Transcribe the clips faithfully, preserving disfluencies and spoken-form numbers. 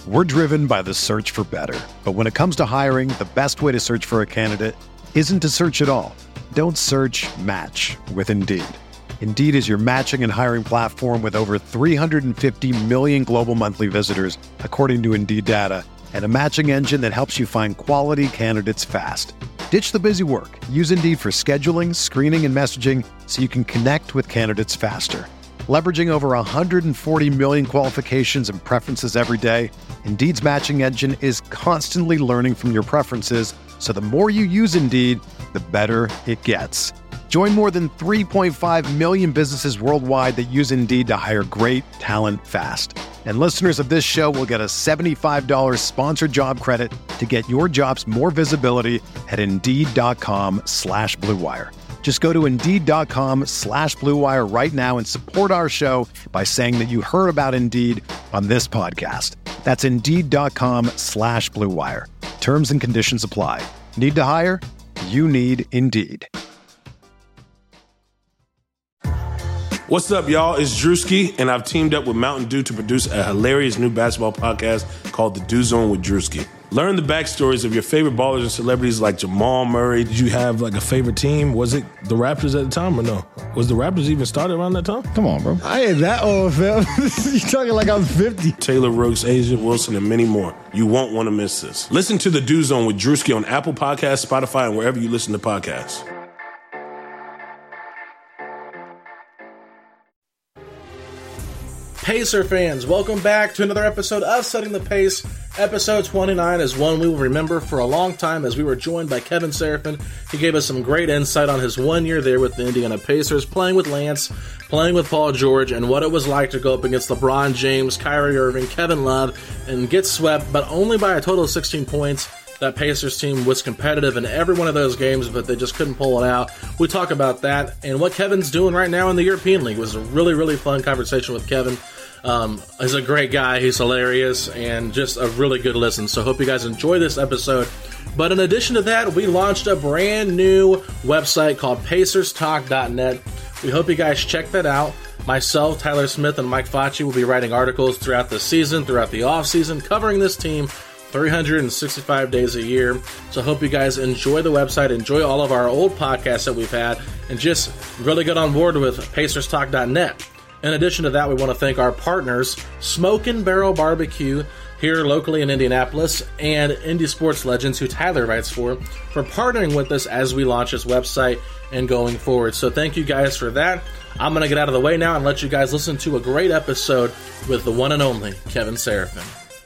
We're driven by the search for better. But when it comes to hiring, the best way to search for a candidate isn't to search at all. Don't search, match with Indeed. Indeed is your matching and hiring platform with over three hundred fifty million global monthly visitors, according to Indeed data, and a matching engine that helps you find quality candidates fast. Ditch the busy work. Use Indeed for scheduling, screening, and messaging so you can connect with candidates faster. Leveraging over one hundred forty million qualifications and preferences every day, Indeed's matching engine is constantly learning from your preferences, so the more you use Indeed, the better it gets. Join more than three point five million businesses worldwide that use Indeed to hire great talent fast. And listeners of this show will get a seventy-five dollars sponsored job credit to get your jobs more visibility at Indeed.com slash Blue Wire. Just go to Indeed.com slash Blue Wire right now and support our show by saying that you heard about Indeed on this podcast. That's Indeed.com slash Blue Wire. Terms and conditions apply. Need to hire? You need Indeed. What's up, y'all? It's Drewski, and I've teamed up with Mountain Dew to produce a hilarious new basketball podcast called The Dew Zone with Drewski. Learn the backstories of your favorite ballers and celebrities like Jamal Murray. Did you have like a favorite team? Was it the Raptors at the time or no? Was the Raptors even started around that time? Come on, bro. I ain't that old, fam. You talking like I'm fifty. Taylor Rooks, Asia Wilson, and many more. You won't want to miss this. Listen to The Dew Zone with Drewski on Apple Podcasts, Spotify, and wherever you listen to podcasts. Pacer fans, welcome back to another episode of Setting the Pace. Episode twenty-nine is one we will remember for a long time as we were joined by Kevin Seraphin. He gave us some great insight on his one year there with the Indiana Pacers, playing with Lance, playing with Paul George, and what it was like to go up against LeBron James, Kyrie Irving, Kevin Love, and get swept, but only by a total of sixteen points. That Pacers team was competitive in every one of those games, but they just couldn't pull it out. We talk about that and what Kevin's doing right now in the European League. It was a really, really fun conversation with Kevin. Um, he's a great guy. He's hilarious and just a really good listen. So hope you guys enjoy this episode. But in addition to that, we launched a brand new website called Pacers Talk dot net. We hope you guys check that out. Myself, Tyler Smith, and Mike Facci will be writing articles throughout the season, throughout the off season, covering this team three hundred sixty-five days a year. So hope you guys enjoy the website, enjoy all of our old podcasts that we've had, and just really get on board with Pacers Talk dot net. In addition to that, we want to thank our partners, Smokin' Barrel Barbecue, here locally in Indianapolis, and Indie Sports Legends, who Tyler writes for, for partnering with us as we launch this website and going forward. So thank you guys for that. I'm going to get out of the way now and let you guys listen to a great episode with the one and only Kevin Seraphin.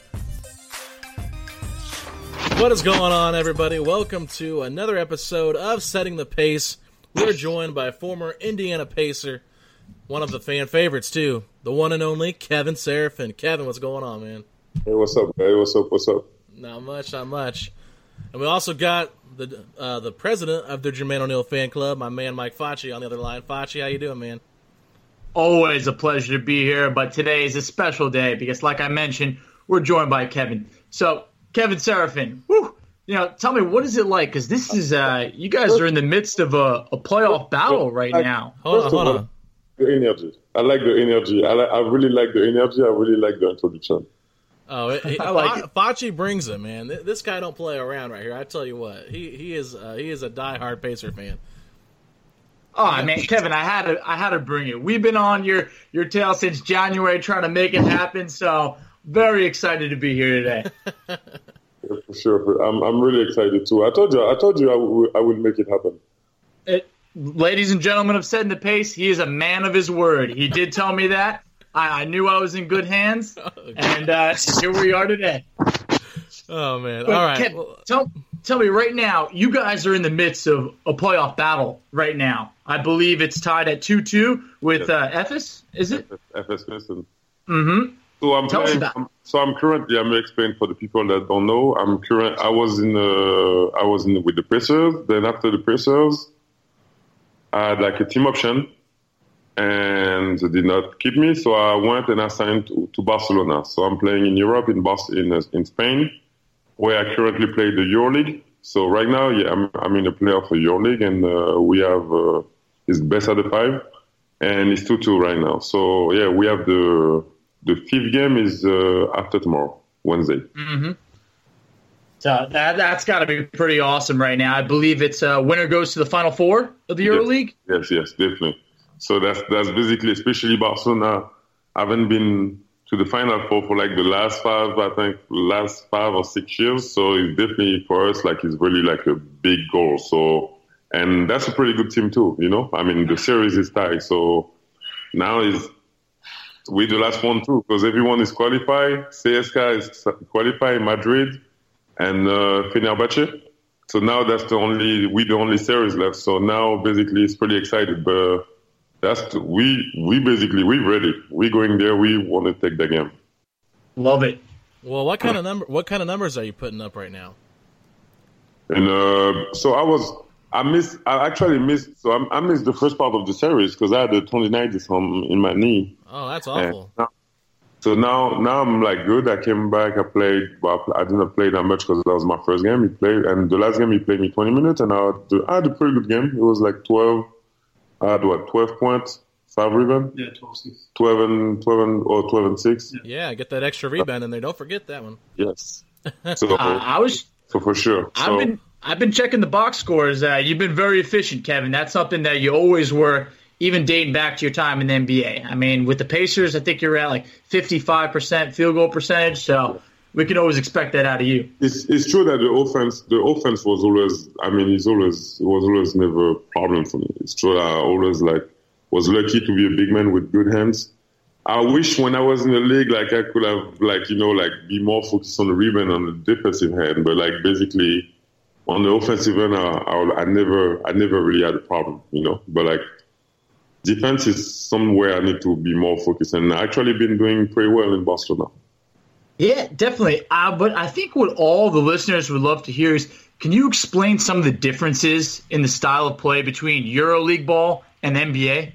What is going on, everybody? Welcome to another episode of Setting the Pace. We're joined by former Indiana Pacer, one of the fan favorites, too, the one and only Kevin Seraphin. Kevin, what's going on, man? Hey, what's up, man? What's up? What's up? Not much, not much. And we also got the uh, the president of the Jermaine O'Neal fan club, my man Mike Facci, on the other line. Facci, how you doing, man? Always a pleasure to be here, but today is a special day because, like I mentioned, we're joined by Kevin. So, Kevin Seraphin, whew, you know, tell me, what is it like? Because this is, uh, you guys are in the midst of a, a playoff battle right now. Hold on, hold on. The energy. I like the energy. I, like, I really like the energy. I really like the introduction. Oh, it, it, I like it. Facci brings it, man. This guy don't play around right here. I tell you what, he he is uh, he is a diehard Pacer fan. Oh man, Kevin, I had to I had to bring it. We've been on your your tail since January trying to make it happen. So very excited to be here today. Yeah, for sure, I'm I'm really excited too. I told you I told you I would I would make it happen. It, ladies and gentlemen of Setting the Pace, he is a man of his word. He did tell me that. I, I knew I was in good hands, and uh, here we are today. Oh, man. But all right. Kev, tell, tell me right now, you guys are in the midst of a playoff battle right now. I believe it's tied at two two with uh, Ephes, is it? F S Listen. Mm-hmm. So I'm Tell playing, us about. So I'm currently. I'm explaining for the people that don't know. I'm current. I was in. Uh, I was in with the Pacers. Then after the Pacers, I had like a team option, and they did not keep me. So I went and I signed to, to Barcelona. So I'm playing in Europe, in Bar- in uh, in Spain, where I currently play the EuroLeague. So right now, yeah, I'm I'm in a playoff for EuroLeague, and uh, we have uh, it's best out of five, and it's two two right now. So yeah, we have the. The fifth game is uh, after tomorrow. Wednesday. Mm-hmm. So that that's got to be pretty awesome right now. I believe it's uh, winner goes to the Final Four of the EuroLeague. Yes, yes, yes, definitely. So that's that's basically, especially Barcelona, haven't been to the Final Four for like the last five, I think, last five or six years. So it's definitely for us like it's really like a big goal. So and that's a pretty good team too. You know, I mean the series is tied. So now is we the last one too because everyone is qualified. C S K A is qualified, Madrid. And uh, Fenerbahce. So now that's the only we the only series left. So now basically it's pretty excited. But that's the, we we basically we ready. We going there. We want to take the game. Love it. Well, what kind of number? What kind of numbers are you putting up right now? And uh, so I was I missed I actually missed so I, I missed the first part of the series because I had a tendinitis on in my knee. Oh, that's awful. And, So now, now I'm like good. I came back. I played. Well, I didn't play that much because that was my first game. He played, and the last game he played me twenty minutes, and I had, I had a pretty good game. It was like twelve. I had what twelve points, five rebounds. Yeah, twelve six. Twelve and twelve and or twelve and six. Yeah, yeah get that extra rebound in there. Don't forget that one. Yes. So, uh, I was. So for sure. I've so, been. I've been checking the box scores. Uh, you've been very efficient, Kevin. That's something that you always were. Even dating back to your time in the N B A. I mean, with the Pacers, I think you're at like fifty-five percent field goal percentage, so we can always expect that out of you. It's it's true that the offense the offense was always I mean it's always it was always never a problem for me. It's true that I always like was lucky to be a big man with good hands. I wish when I was in the league like I could have like you know like be more focused on the rebound on the defensive hand, but like basically on the offensive end I, I, I never I never really had a problem, you know. But like defense is somewhere I need to be more focused, and I actually been doing pretty well in Barcelona. Yeah, definitely. Uh, but I think what all the listeners would love to hear is, can you explain some of the differences in the style of play between EuroLeague ball and N B A?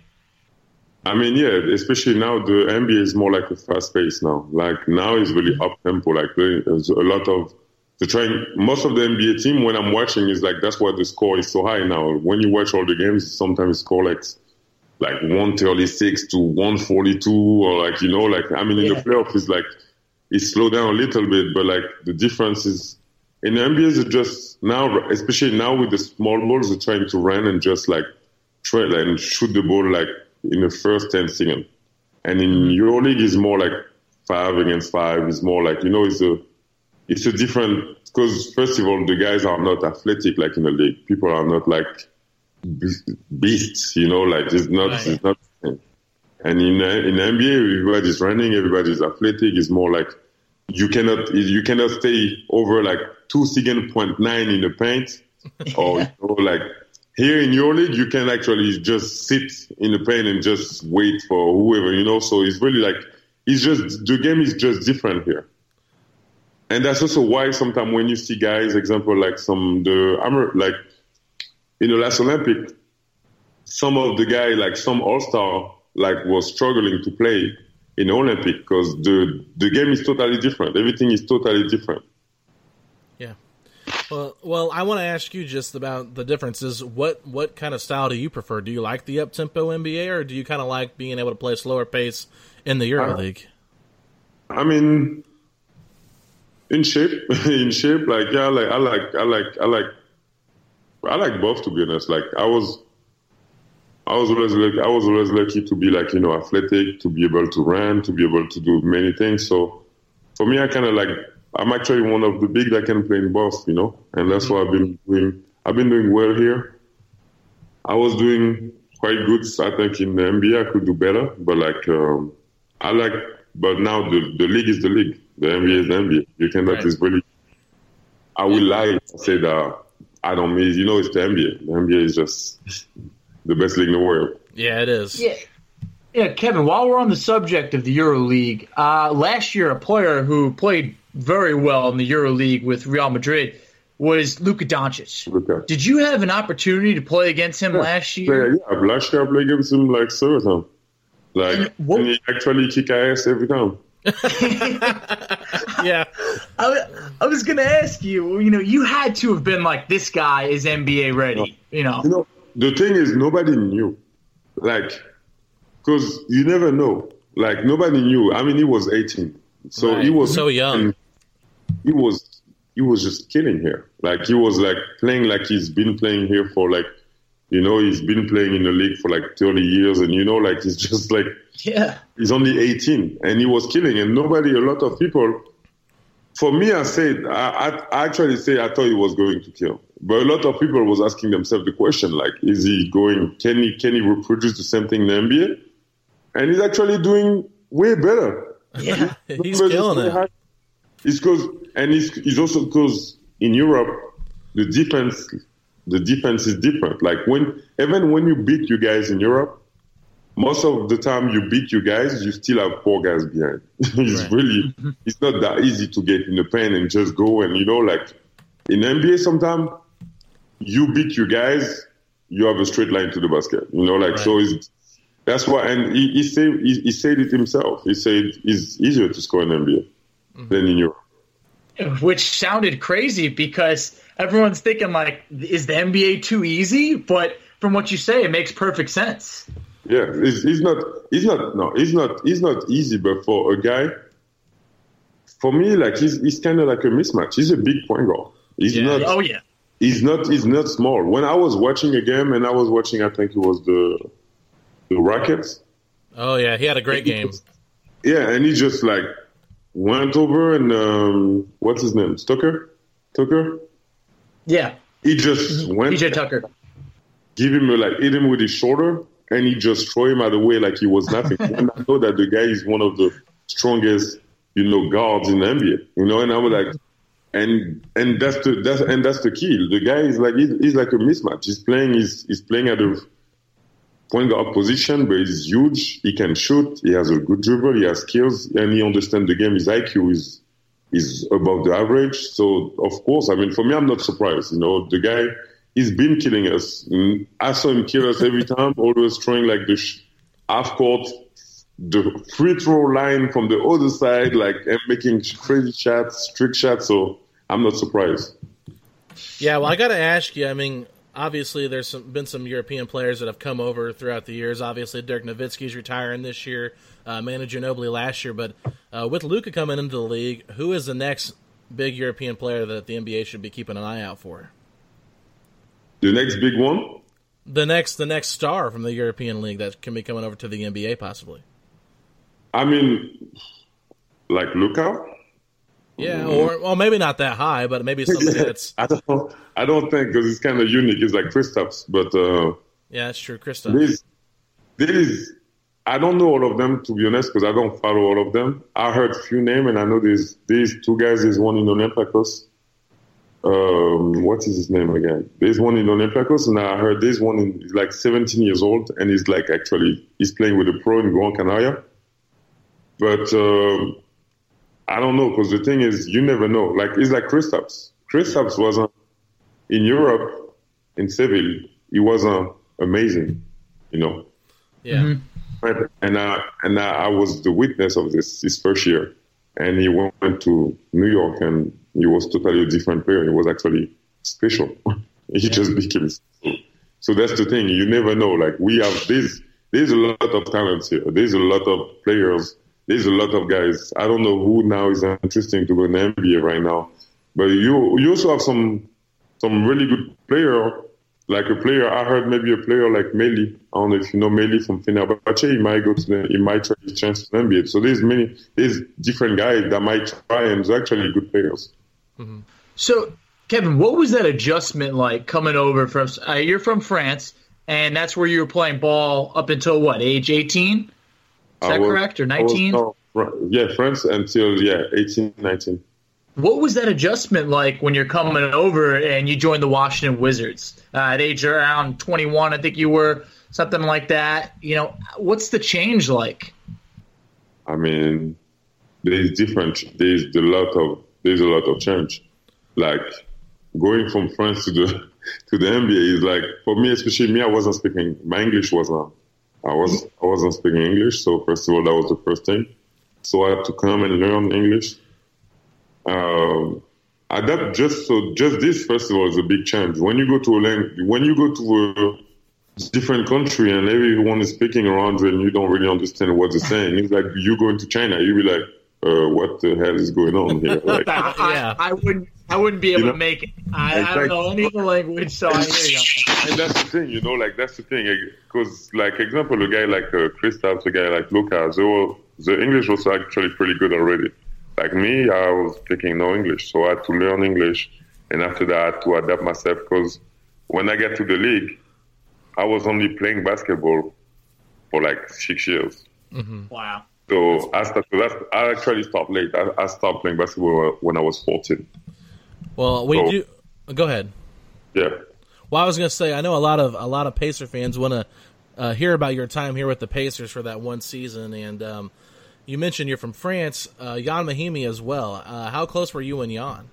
I mean, yeah, especially now the N B A is more like a fast pace now. Like now it's really up tempo. Like there's a lot of the trying. Most of the N B A team when I'm watching is like that's why the score is so high now. When you watch all the games, sometimes score like. like one thirty-six to one forty-two or like, you know, like, I mean, in yeah. the playoffs, it's like, it slowed down a little bit, but like the difference is in the N B A, it's just now, especially now with the small balls, they're trying to run and just like try like, and shoot the ball like in the first ten seconds. And in EuroLeague, it's more like five against five. It's more like, you know, it's a, it's a different, because first of all, the guys are not athletic like in the league. People are not like, beasts, you know, like it's not, right. it's not. And in in N B A, everybody's running, everybody's athletic. It's more like you cannot you cannot stay over like two second point nine in the paint, or you know, like here in your league, you can actually just sit in the paint and just wait for whoever, you know. So it's really like it's just the game is just different here. And that's also why sometimes when you see guys, example like some the I'm like. In the last Olympic, some of the guy, like some all-star, like was struggling to play in the Olympic because the the game is totally different. Everything is totally different. Yeah. Well, well, I want to ask you just about the differences. What what kind of style do you prefer? Do you like the up-tempo N B A, or do you kind of like being able to play a slower pace in the EuroLeague? I mean, in shape, in shape, like yeah, like I like, I like, I like. I like both, to be honest. Like I was, I was always like, I was always lucky to be like you know athletic, to be able to run, to be able to do many things. So for me, I kind of like I'm actually one of the big that can play in both, you know, and that's what I've been doing. I've been doing well here. I was doing quite good, I think, in the N B A. I could do better, but like um, I like. But now the the league is the league. The N B A is the N B A. You cannot. Right. It's really. I will lie if I say that. I don't mean, you know, it's the N B A. The N B A is just the best league in the world. Yeah, it is. Yeah, yeah, Kevin, while we're on the subject of the EuroLeague, uh, last year a player who played very well in the EuroLeague with Real Madrid was Luka Doncic. Luka. Did you have an opportunity to play against him yeah. last year? Yeah, yeah, last year I played against him like several times. Like, and, what, and he actually kick ass every time. yeah. I, I was going to ask you, you know, you had to have been like, this guy is N B A ready, you know. You know, the thing is, nobody knew. Like, because you never know. Like, nobody knew. I mean, he was eighteen. So right. he was so young. he was he was just killing here. Like he was like playing like he's been playing here for like, you know, he's been playing in the league for like thirty years, and you know, like he's just like, yeah, he's only eighteen, and he was killing, and nobody, a lot of people. For me, I said, I, I actually say I thought he was going to kill, but a lot of people was asking themselves the question, like, is he going? Can he can he reproduce the same thing in the N B A? And he's actually doing way better. Yeah, he's killing it. It's because, and it's, it's also because in Europe, the defense, the defense is different. Like when, even when you beat you guys in Europe, most of the time you beat you guys, you still have four guys behind. It's right. really, it's not that easy to get in the paint and just go. And you know, like in N B A, sometimes you beat you guys, you have a straight line to the basket. You know, like right. so. It's, that's why, and he, he said he, he said it himself. He said it's easier to score in N B A mm-hmm. than in Europe. Which sounded crazy because everyone's thinking like, is the N B A too easy? But from what you say, it makes perfect sense. Yeah, it's, it's not. It's not. No, it's not. It's not easy. But for a guy, for me, like he's he's kind of like a mismatch. He's a big point guard. He's yeah. not. Oh yeah. He's not. He's not small. When I was watching a game, and I was watching, I think it was the the Rockets. Oh yeah, he had a great game. Yeah, and he just like went over and um, what's his name? Tucker. Tucker. Yeah. He just went. P J Tucker. Give him a, like hit him with his shoulder. And he just throw him out of the way like he was nothing. And I know that the guy is one of the strongest, you know, guards in the N B A. You know, and I was like, and and that's the that's and that's the key. The guy is like he's, he's like a mismatch. He's playing he's he's playing at the point guard position, but he's huge. He can shoot. He has a good dribble. He has skills, and he understands the game. His I Q is is above the average. So of course, I mean, for me, I'm not surprised. You know, the guy. He's been killing us. I saw him kill us every time, always throwing like the half court, the free throw line from the other side, like and making crazy shots, trick shots. So I'm not surprised. Yeah, well, I got to ask you. I mean, obviously, there's some, been some European players that have come over throughout the years. Obviously, Dirk Nowitzki's retiring this year, uh, Manu Ginobili last year. But uh, with Luka coming into the league, who is the next big European player that the N B A should be keeping an eye out for? The next big one? The next the next star from the European League that can be coming over to the N B A possibly. I mean, like Luka? Yeah, mm-hmm. or well, maybe not that high, but maybe somebody that's... I don't I don't think, because it's kind of unique. It's like Kristaps, but... Uh, yeah, that's true, Kristaps. This, this, I don't know all of them, to be honest, because I don't follow all of them. I heard a few names, and I know there's, there's two guys. There's one in Olympiacos. Um, what is his name again? There's one in Olympiacos, and I heard there's one in, he's like seventeen years old, and he's like actually, he's playing with a pro in Gran Canaria. But um, I don't know, because the thing is, you never know. Like, it's like Kristaps. Kristaps wasn't, in Europe, in Seville, he wasn't amazing, you know? Yeah. Mm-hmm. And, I, and I, I was the witness of this, his first year. And he went to New York, and he was totally a different player. He was actually special. He just became special. So that's the thing. You never know. Like, we have this, there's a lot of talents here. There's a lot of players. There's a lot of guys. I don't know who now is interesting to go in the N B A right now. But you you also have some some really good player. Like a player, I heard maybe a player like Meli. I don't know if you know Meli from Fenerbahce. He might go to the, he might try his chance to the N B A. So there's many, there's different guys that might try, and they're actually good players. Mm-hmm. So, Kevin, what was that adjustment like coming over from? Uh, you're from France, and that's where you were playing ball up until what, age eighteen? Is that was, correct, or nineteen? Was, no, yeah, France until yeah, eighteen, nineteen. What was that adjustment like when you're coming over and you joined the Washington Wizards uh, at age around twenty-one? I think you were, something like that. You know, what's the change like? I mean, there's different. There's a lot of there's a lot of change. Like going from France to the to the N B A is like, for me, especially me, I wasn't speaking. My English wasn't. I was I wasn't speaking English. So first of all, that was the first thing. So I had to come and learn English. Um, adapt just so just this first of all is a big change. When you go to a language, when you go to a different country and everyone is speaking around you and you don't really understand what they're saying, it's like you going to China. You be like, uh, what the hell is going on here? Like, I, Yeah. I, I wouldn't. I wouldn't be able You know? to make it. I, I don't know any of the language, so I hear you. and that's the thing, you know, like that's the thing. Because, like, example, a guy like uh, Kristaps, a guy like Luka, they were, the English was actually pretty good already. Like me, I was speaking no English, so I had to learn English. And after that, I had to adapt myself because when I get to the league, I was only playing basketball for like six years. Mm-hmm. Wow. So I started, that's, I actually stopped late. I, I stopped playing basketball when I was fourteen. Well, we So- do. Go ahead. Yeah. Well, I was going to say, I know a lot of a lot of Pacer fans want to uh, hear about your time here with the Pacers for that one season, and um, you mentioned you're from France. Uh, Jan Mahimi as well. Uh, how close were you and Jan?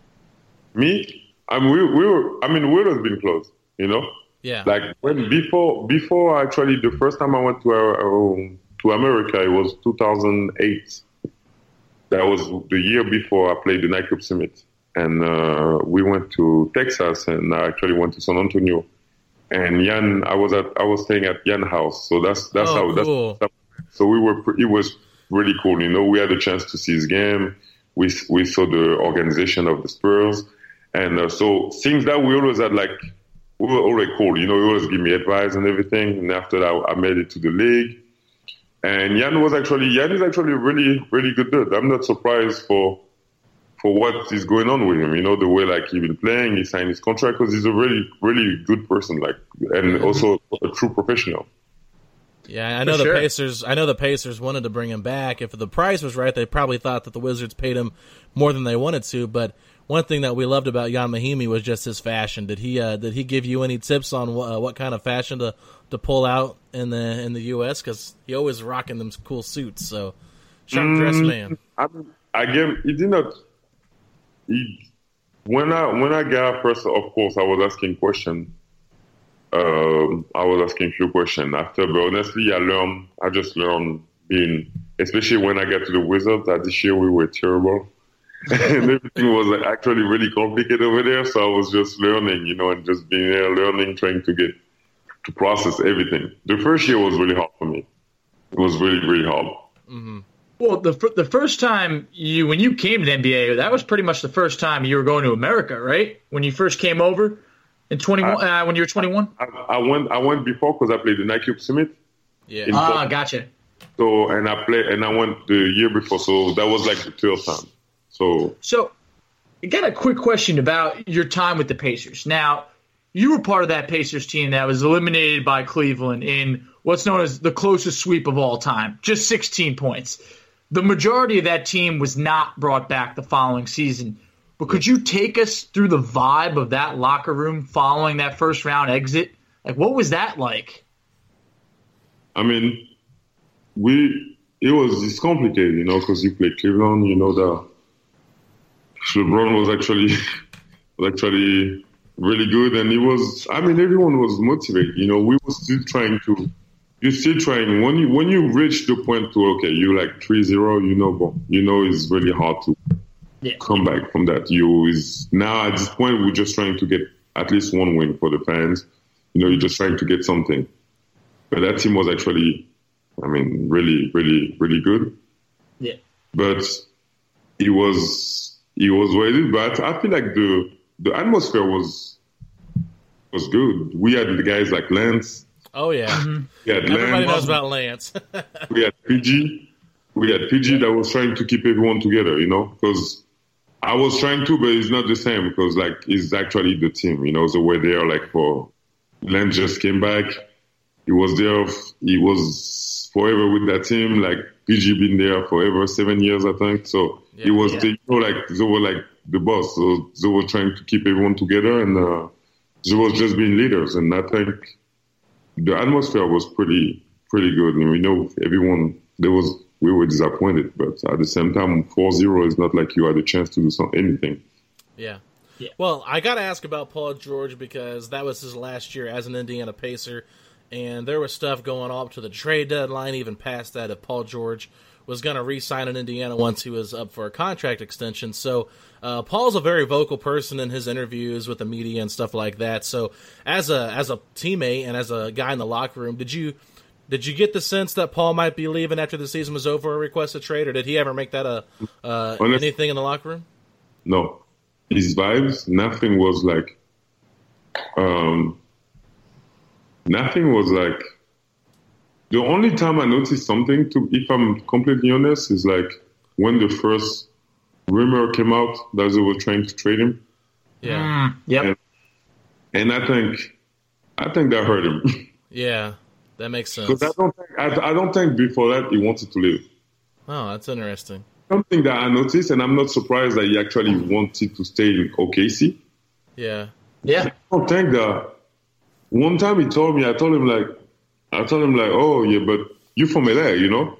Me, I mean, we, we were. I mean, we would been close. You know, Yeah. like when before before actually the first time I went to uh, um, to America, it was two thousand eight. That was the year before I played the Nightclub Summit, and uh, we went to Texas, and I actually went to San Antonio. And Jan, I was at I was staying at Jan's house, so that's that's Oh, how. cool. That's, so we were. It was really cool. You know, we had a chance to see his game. We we saw the organization of the Spurs, and uh, so things that we always had like we were already cool. You know, he always give me advice and everything. And after that, I made it to the league. And Jan was actually Jan is actually a really really good dude. I'm not surprised for for what is going on with him. You know, the way like he been playing, he signed his contract because he's a really really good person, like, and also a true professional. Yeah, I know For the sure. Pacers. I know the Pacers wanted to bring him back. If the price was right, they probably thought that the Wizards paid him more than they wanted to. But one thing that we loved about Jan Mahimi was just his fashion. Did he uh, did he give you any tips on uh, what kind of fashion to, to pull out in the in the U S? Because he always rocking them cool suits. So sharp dressed man. I, I gave he did not. He, when I when I got first, of course, I was asking questions. Um, I was asking a few questions after, but honestly, I learned. I just learned being, especially when I got to the Wizards. That this year we were terrible, and everything was like, actually really complicated over there. So I was just learning, you know, and just being there, learning, trying to get to process everything. The first year was really hard for me. It was really really hard. Mm-hmm. Well, the fir- the first time you when you came to the N B A, that was pretty much the first time you were going to America, right? When you first came over in twenty-one, uh, when you were twenty-one. I, I went I went before because I played the Nightclub Summit. Yeah. In- Ah, gotcha. So and I played and I went the year before, so that was like the third time. So So, I got a quick question about your time with the Pacers. Now, you were part of that Pacers team that was eliminated by Cleveland in what's known as the closest sweep of all time, just sixteen points. The majority of that team was not brought back the following season. But could you take us through the vibe of that locker room following that first round exit? Like, what was that like? I mean, we it was it's complicated, you know, because you play Cleveland, you know that LeBron was actually was actually really good, and he was. I mean, everyone was motivated. You know, we were still trying to. You're still trying when you when you reach the point to okay, you like three zero, you know, but you know it's really hard to Yeah. come back from that. You is now at this point we're just trying to get at least one win for the fans. You know, you're just trying to get something. But that team was actually, I mean, really, really, really good. Yeah. But it was it was what it is. But I feel like the the atmosphere was was good. We had the guys like Lance. Oh yeah. We had Everybody Lance. knows about Lance. We had P G. We had P G that was trying to keep everyone together, you know, because I was trying to, but it's not the same because, like, it's actually the team, you know, so we're there, like, for Lance just came back. He was there. He was forever with that team. Like, P G been there forever, seven years, I think. So Yeah. he was, Yeah. the, you know, like, they were, like, the boss. So they were trying to keep everyone together, and uh, they was just being leaders. And I think the atmosphere was pretty, pretty good. And we know everyone, there was, we were disappointed, but at the same time, four zero is not like you had a chance to do some, anything. Yeah. Yeah. Well, I got to ask about Paul George because that was his last year as an Indiana Pacer, and there was stuff going on up to the trade deadline, even past that, if Paul George was going to re-sign in Indiana once he was up for a contract extension. So uh, Paul's a very vocal person in his interviews with the media and stuff like that. So as a as a teammate and as a guy in the locker room, did you Did you get the sense that Paul might be leaving after the season was over, a request a trade, or did he ever make that a uh, Honestly, anything in the locker room? No. His vibes, nothing was like, um, nothing was like, the only time I noticed something, to, if I'm completely honest, is like when the first rumor came out that they were trying to trade him. Yeah. Mm, yep. And, and I think, I think that hurt him. Yeah, that makes sense. Because I don't think, I, I don't think before that he wanted to leave. Oh, that's interesting. Something that I noticed, and I'm not surprised that he actually wanted to stay in O K C. Yeah. Yeah. I don't think that. One time he told me, I told him like, I told him like, oh yeah, but you from L A, you know?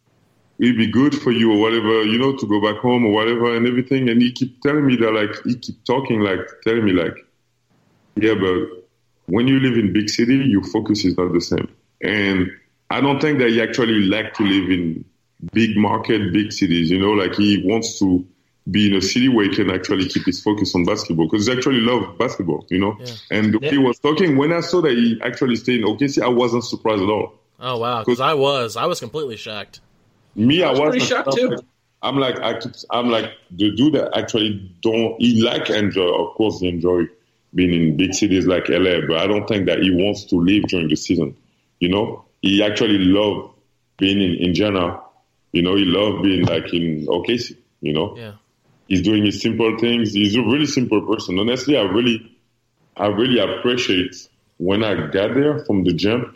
It'd be good for you or whatever, you know, to go back home or whatever and everything. And he keep telling me that, like, he keep talking, like, telling me like, yeah, but when you live in big city, your focus is not the same. And I don't think that he actually like to live in big market, big cities, you know, like he wants to be in a city where he can actually keep his focus on basketball because he actually loves basketball, you know. Yeah. And the way he was talking, when I saw that he actually stayed in O K C, I wasn't surprised at all. Oh, wow, because I was. I was completely shocked. Me, I I was was pretty shocked too. I'm like, I keep, I'm like the dude that actually don't, he like enjoy, of course he enjoy being in big cities like L A, but I don't think that he wants to leave during the season, you know. He actually loved being in Indiana. You know, he loved being like in O K C, you know. Yeah. He's doing his simple things. He's a really simple person. Honestly, I really, I really appreciate when I got there from the jump.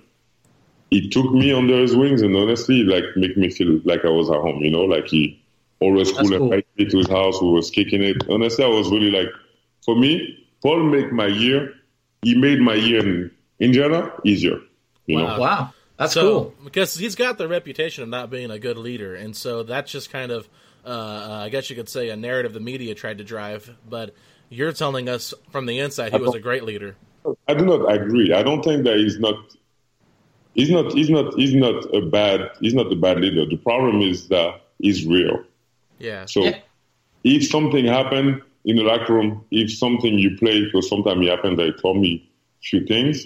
He took me under his wings and honestly, like, make me feel like I was at home, you know, like he always cool and invite me to his house. We was kicking it. Honestly, I was really like, for me, Paul made my year. He made my year in Indiana easier, you wow. know. Wow. That's so, cool. Because he's got the reputation of not being a good leader, and so that's just kind of, uh, uh, I guess you could say, a narrative the media tried to drive. But you're telling us from the inside he was a great leader. I do not agree. I don't think that he's not. He's not. He's not. He's not a bad. He's not a bad leader. The problem is that he's real. Yeah. So, yeah. if something happened in the locker room, if something you played, because sometimes it happened, they told me a few things.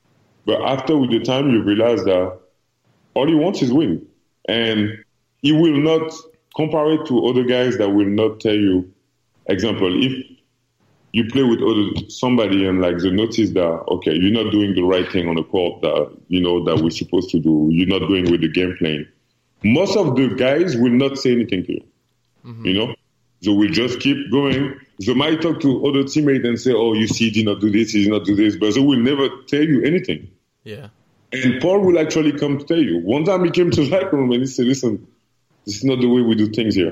But after with the time, you realize that all he wants is win. And he will not compare it to other guys that will not tell you. Example, if you play with other somebody and like they notice that, okay, you're not doing the right thing on the court that, you know, that we're supposed to do. You're not going with the game plan. Most of the guys will not say anything to you, mm-hmm. you know? So we just keep going. They might talk to other teammates and say, oh, you see, he did not do this, he did not do this, but they will never tell you anything. Yeah. And Paul will actually come to tell you. One time he came to the locker room and he said, listen, this is not the way we do things here.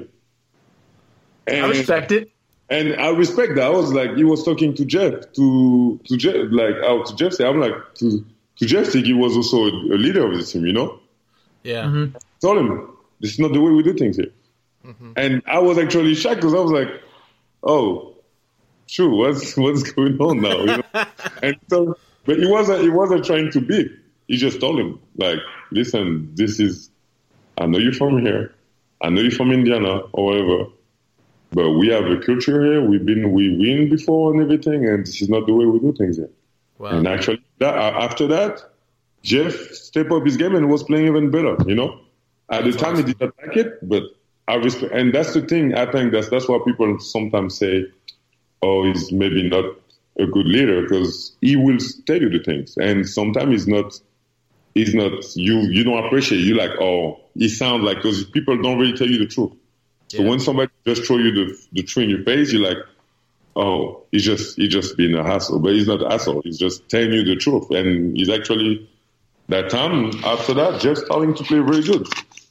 And, I respect it. And I respect that. I was like, he was talking to Jeff, to to Jeff, like, out to Jeff. I'm like, to, to Jeff, he was also a, a leader of the team, you know? Yeah. Mm-hmm. I told him, this is not the way we do things here. Mm-hmm. And I was actually shocked because I was like, oh, sure, what's what's going on now? You know? And so, but he wasn't he wasn't trying to beat. He just told him, like, listen, this is, I know you're from here, I know you're from Indiana or whatever, but we have a culture here. We've been we win before and everything, and this is not the way we do things here. Wow. And actually, that, after that, Jeff stepped up his game and was playing even better. You know, at that's the time awesome. He did not like it, but I respect. And that's the thing. I think that's that's why people sometimes say, "Oh, he's maybe not a good leader," because he will tell you the things, and sometimes he's not. He's not. You you don't appreciate. You like, oh, he sounds like, because people don't really tell you the truth. So yeah. When somebody just throw you the the truth in your face, you're like, oh, he's just he's just being a hassle. But he's not an asshole. He's just telling you the truth. And he's actually, that time after that, just starting to play very good.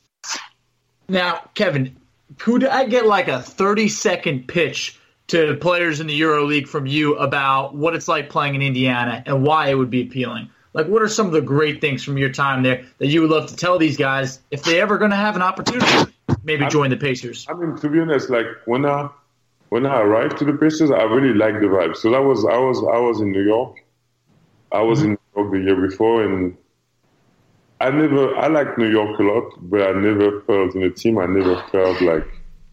Now, Kevin, could I get like a thirty second pitch to players in the EuroLeague from you about what it's like playing in Indiana and why it would be appealing? Like, what are some of the great things from your time there that you would love to tell these guys if they ever going to have an opportunity? Maybe join the Pacers. I mean, to be honest, like when I when I arrived to the Pacers, I really liked the vibe. So that was I was I was in New York. I was mm-hmm. in New York the year before, and I never I liked New York a lot, but I never felt in a team. I never felt like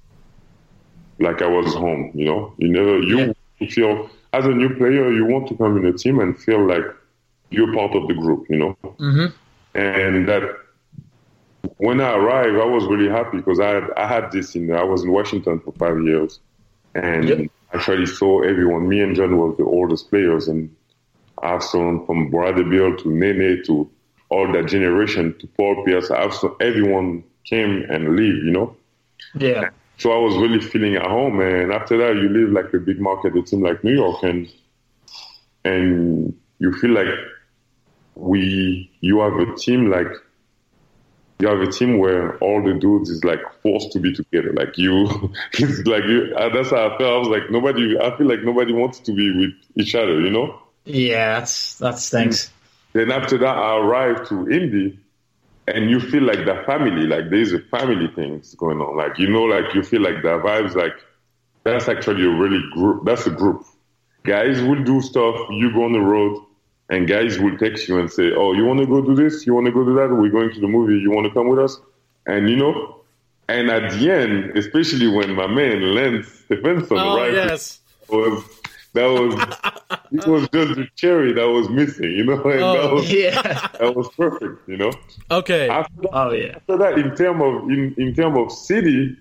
like I was home. You know, you never you yeah. feel as a new player, you want to come in a team and feel like you're part of the group. You know, mm-hmm. And that when I arrived, I was really happy because I had, I had this in, I was in Washington for five years and yep. I actually saw everyone. Me and John were the oldest players, and I've seen from Bradley Beal to Nene to all that generation to Paul Pierce. I've seen everyone came and leave, you know? Yeah. So I was really feeling at home, and after that, you live like a big market, a team like New York, and and you feel like we, you have a team like, you have a team where all the dudes is like forced to be together. Like you, it's like you, that's how I felt. I was like, nobody, I feel like nobody wants to be with each other, you know? Yeah, that's, that stinks. Then after that, I arrived to Indy, and you feel like the family, like there's a family things going on. Like, you know, like you feel like the vibes, like that's actually a really group, that's a group. Guys will do stuff, you go on the road, and guys will text you and say, oh, you want to go do this? You want to go do that? We're going to the movie. You want to come with us? And, you know, and at the end, especially when my man Lance Stephenson, oh, right? yes. Was, that was, it was just the cherry that was missing, you know? And oh, that was, yeah. That was perfect, you know? Okay. After that, oh, yeah. After that, in terms of, in, in term of city,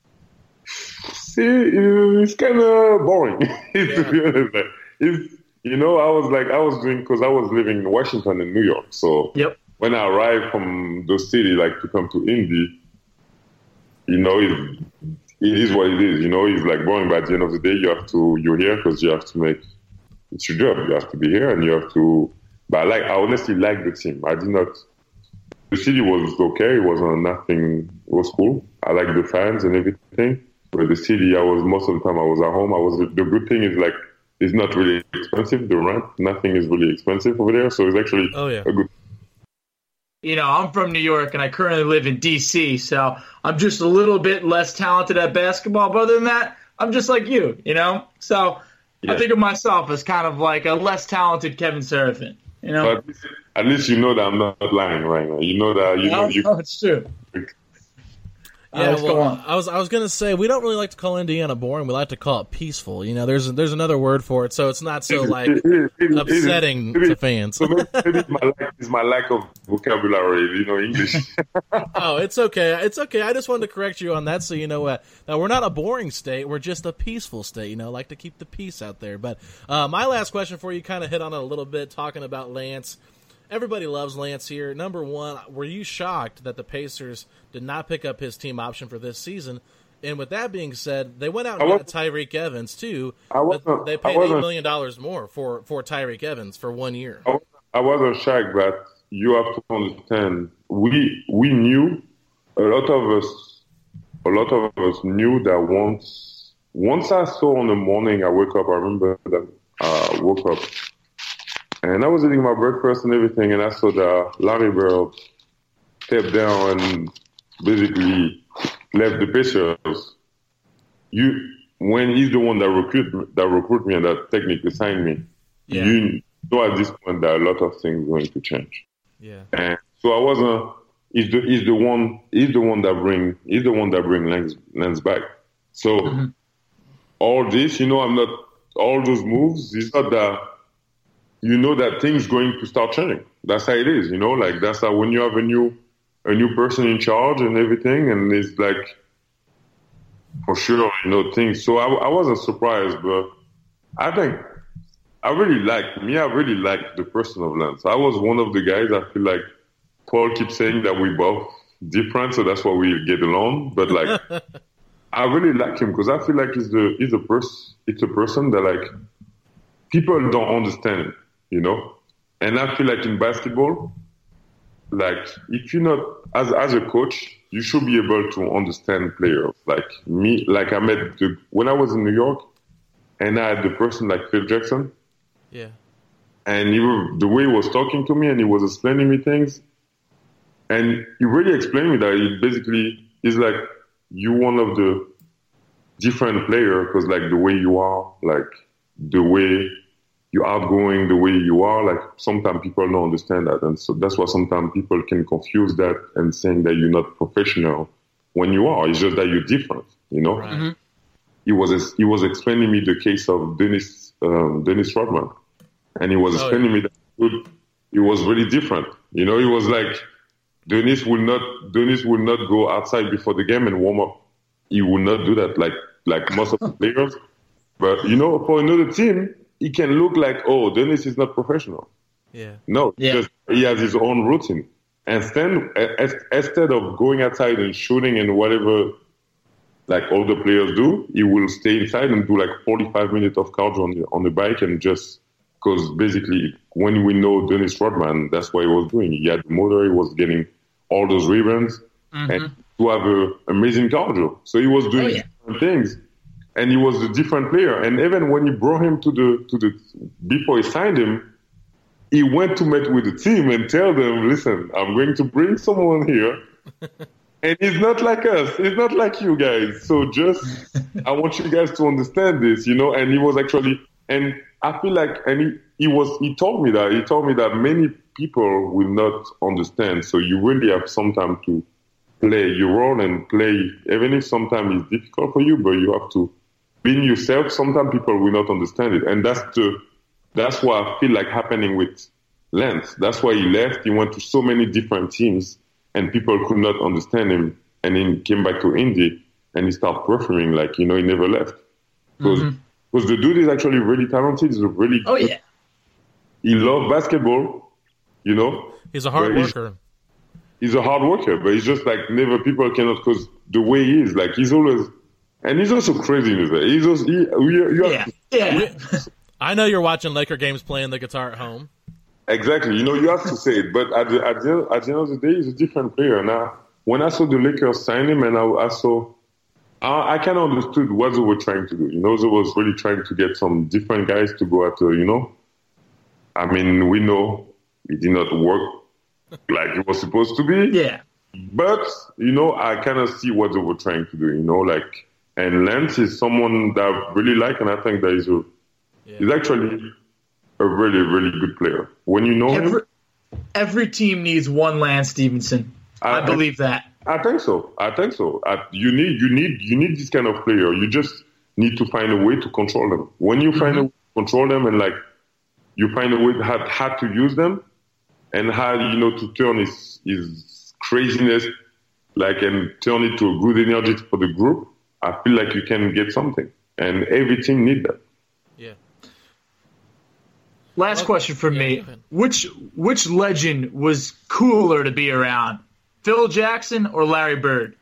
see, it's kind of boring, yeah. to be honest. Like, it's, you know, I was like, I was doing, because I was living in Washington and New York. So yep. when I arrived from those cities, like to come to Indy, you know, it, it is what it is. You know, it's like boring, but at the end of the day, you have to, you're here because you have to make, it's your job. You have to be here and you have to, but I like, I honestly like the team. I did not, the city was okay. It wasn't nothing, it was cool. I like the fans and everything. But the city, I was, most of the time I was at home. I was, the good thing is like, it's not really expensive, the rent. Nothing is really expensive over there. So it's actually oh, yeah. a good. You know, I'm from New York and I currently live in D C, so I'm just a little bit less talented at basketball. But other than that, I'm just like you, you know? So yeah. I think of myself as kind of like a less talented Kevin Seraphin, you know? But at least you know that I'm not lying right now. You know that, you know, you. Oh, it's true. Yeah, well, I was I was gonna say we don't really like to call Indiana boring. We like to call it peaceful. You know, there's there's another word for it, so it's not so like it, it, it, upsetting it, it, to fans. So maybe it's my lack, it's my lack of vocabulary, you know, English. Oh, it's okay. It's okay. I just wanted to correct you on that, so you know what. Now we're not a boring state. We're just a peaceful state. You know, like to keep the peace out there. But uh, my last question for you, kind of hit on it a little bit, talking about Lance. Everybody loves Lance here. Number one, were you shocked that the Pacers did not pick up his team option for this season? And with that being said, they went out and got Tyreke Evans too. But they paid eight million dollars more for, for Tyreke Evans for one year. I, I wasn't shocked, but you have to understand, we we knew, a lot of us, a lot of us knew that once, once I saw in the morning, I woke up, I remember that I woke up, and I was eating my breakfast and everything, and I saw that Larry Bird stepped down and basically left the Pacers. You, when he's the one that recruit that recruit me and that technically signed me, yeah. you know at this point that a lot of things are going to change. Yeah. And so I wasn't. He's the he's the one he's the one that bring he's the one that bring Lance, Lance back. So mm-hmm. all this, you know, I'm not all those moves. It's not that. You know that things going to start changing. That's how it is, you know. Like that's how when you have a new, a new person in charge and everything, and it's like, for sure, you know things. So I, I wasn't surprised, but I think I really like me. I really like the person of Lance. I was one of the guys. I feel like Paul keeps saying that we both different, so that's why we get along. But like, I really like him because I feel like he's the he's a person. It's a person that like people don't understand. You know, and I feel like in basketball, like if you're not as as a coach, you should be able to understand players. Like me, like I met the, when I was in New York, and I had the person like Phil Jackson. Yeah. And he, the way he was talking to me, and he was explaining me things, and he really explained me that he basically is like you one of the different players because like the way you are, like the way. You're outgoing the way you are, like sometimes people don't understand that. And so that's why sometimes people can confuse that and saying that you're not professional when you are. It's just that you're different, you know? Right. Mm-hmm. He was he was explaining me the case of Dennis um, Dennis Rodman. And he was explaining oh, yeah. me that he was really different You know, it was like Denis will not Denis will not go outside before the game and warm up. He will not do that like like most of the players. But you know, for another team, he can look like, oh, Denis is not professional. Yeah. No, Yeah. just he has his own routine. Instead, instead of going outside and shooting and whatever, like all the players do, he will stay inside and do like forty-five minutes of cardio on the, on the bike and just, because basically when we know Dennis Rodman, that's what he was doing. He had the motor, he was getting all those rebounds Mm-hmm. and to have an amazing cardio. So he was doing Oh, yeah. different things and he was a different player. And even when he brought him to the, to the, before he signed him, he went to meet with the team and tell them, listen, I'm going to bring someone here. And he's not like us. He's not like you guys. So just, I want you guys to understand this, you know. And he was actually, and I feel like, and he, he was, he told me that, he told me that many people will not understand. So you really have some time to play your role and play, even if sometimes it's difficult for you, but you have to be yourself. Sometimes people will not understand it. And that's the, that's what I feel like happening with Lance. That's why he left. He went to so many different teams and people could not understand him. And he came back to Indy and he started performing like, you know, he never left. Because mm-hmm. the dude is actually really talented. He's a really Oh, good, yeah. He loves basketball, you know. He's a hard But he's- worker. He's a hard worker, but he's just like never people cannot, because the way he is, like he's always, and he's also crazy in his way. He's also, he, you, you Yeah. have to, Yeah. I know you're watching Laker games playing the guitar at home. exactly, you know, you have to say it, but at the, at the, at the end of the day, he's a different player. Now, when I saw the Lakers sign him and I, I saw, I, I kind of understood what they were trying to do. You know, they was really trying to get some different guys to go after, you know. I mean, we know it did not work like it was supposed to be. Yeah. But, you know, I kind of see what they were trying to do, you know, like, and Lance is someone that I really like, and I think that he's, a, Yeah. he's actually a really, really good player. When you know Every, him, every team needs one Lance Stevenson. I, I- believe that. I think so. I think so. I, you need, you need, you need this kind of player. You just need to find a way to control them. When you find a way to control them and, like, you find a way to how, how to use them and how, you know, to turn his, his craziness, like, and turn it to a good energy for the group, I feel like you can get something. And every team need that. Yeah. Last Well, question from yeah, me. go ahead. Which which legend was cooler to be around? Phil Jackson or Larry Bird?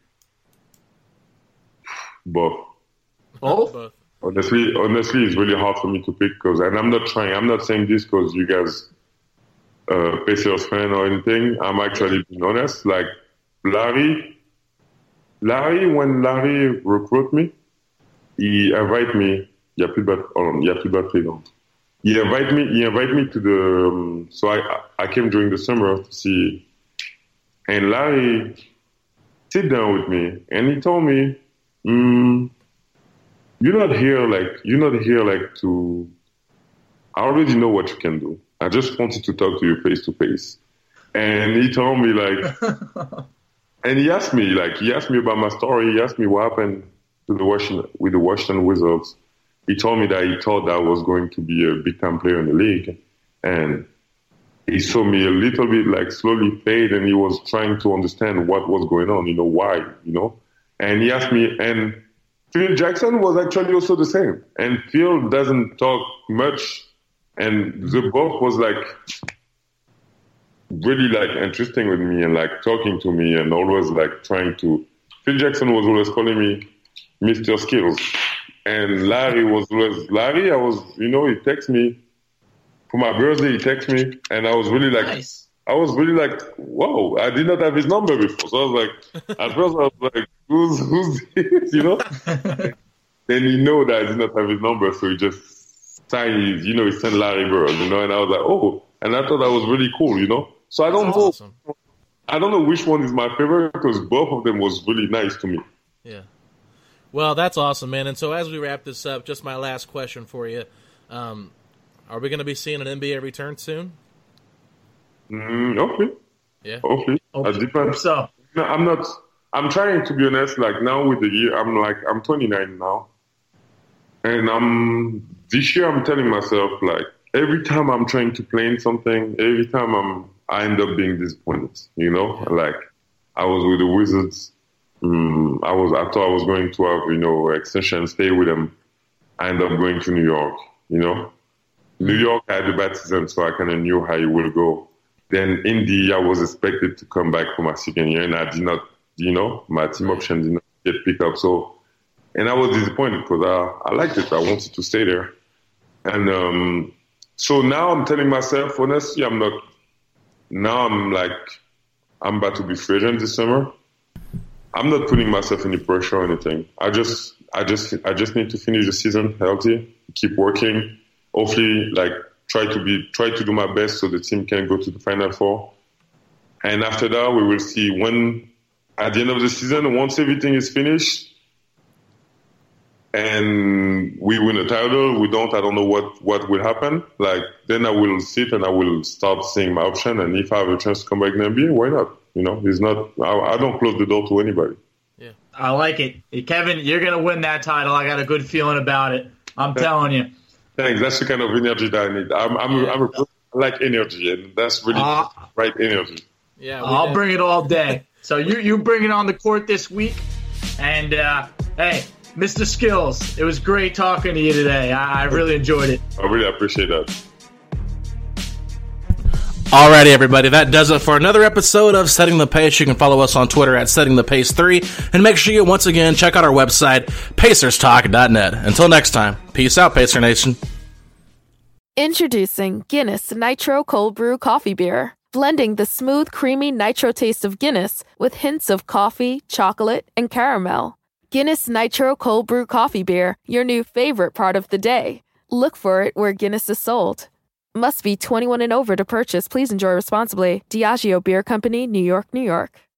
Both. Both? Both. Honestly, honestly, it's really hard for me to pick because, and I'm not trying, I'm not saying this because you guys, uh, Pacers fan or anything. I'm actually being honest. Like, Larry, Larry, when Larry recruited me, he invited me, il y a plus de bat- oh, il y a plus de batterie, donc. He invited me, he invited me to the, um, so I, I came during the summer to see, and Larry sit down with me and he told me, mm, you're not here like, you're not here like to, I already know what you can do. I just wanted to talk to you face to face. And he told me like, and he asked me, like, he asked me about my story. He asked me what happened to the Washington, with the Washington Wizards. He told me that he thought that I was going to be a big time player in the league. And he saw me a little bit like slowly fade and he was trying to understand what was going on, you know, why, you know. And he asked me, and Phil Jackson was actually also the same. And Phil doesn't talk much. And the both was like really like interesting with me and like talking to me and always like trying to, Phil Jackson was always calling me Mister Skills. And Larry was always, Larry, I was, you know, he texted me for my birthday, he texted me and I was really like, Nice. I was really like, whoa, I did not have his number before. So I was like, at first I was like, who's, who's this, you know? Then he know that I did not have his number, so he just signed his, you know, he sent Larry Bird, you know, and I was like, oh, and I thought that was really cool, you know? So I don't That's know, awesome. I don't know which one is my favorite because both of them was really nice to me. Yeah. Well, that's awesome, man. And so as we wrap this up, just my last question for you. Um, are we going to be seeing an N B A return soon? Mm, hopefully, Yeah. hopefully. Hope- It depends. hope so. No, I'm not, I'm trying to be honest, like now with the year, I'm like, I'm twenty-nine now. And I'm, this year I'm telling myself, like, every time I'm trying to plan something, every time I'm, I end up being disappointed. You know, like I was with the Wizards. Um, I was I thought I was going to have you know extension, stay with them. I end up going to New York. You know, New York I had a bad season, so I kind of knew how it will go. Then Indy, I was expected to come back for my second year, and I did not. You know, my team option did not get picked up. So, and I was disappointed because I I liked it. I wanted to stay there, and um, so now I'm telling myself, honestly, I'm not. Now I'm like, I'm about to be free agent this summer. I'm not putting myself any pressure or anything. I just, I just, I just need to finish the season healthy, keep working. Hopefully, like try to be, try to do my best so the team can go to the Final Four. And after that, we will see when, at the end of the season, once everything is finished, and we win a title, we don't, I don't know what, what will happen. Like, then I will sit and I will start seeing my option. And if I have a chance to come back in the N B A, why not? You know, it's not, I, I don't close the door to anybody. Yeah, I like it. Kevin, you're going to win that title. I got a good feeling about it. I'm Thanks. telling you. Thanks. That's the kind of energy that I need. I'm, I'm, I'm a, I like energy, and that's really uh, right energy. Yeah, I'll did. bring it all day. So you, you bring it on the court this week. And, uh, hey, Mister Skills, it was great talking to you today. I, I really enjoyed it. I really appreciate that. Alrighty, everybody, that does it for another episode of Setting the Pace. You can follow us on Twitter at Setting the Pace three, and make sure you once again check out our website, pacers talk dot net. Until next time, peace out, Pacer Nation. Introducing Guinness Nitro Cold Brew Coffee Beer, blending the smooth, creamy nitro taste of Guinness with hints of coffee, chocolate, and caramel. Guinness Nitro Cold Brew Coffee Beer, your new favorite part of the day. Look for it where Guinness is sold. Must be twenty-one and over to purchase. Please enjoy responsibly. Diageo Beer Company, New York, New York.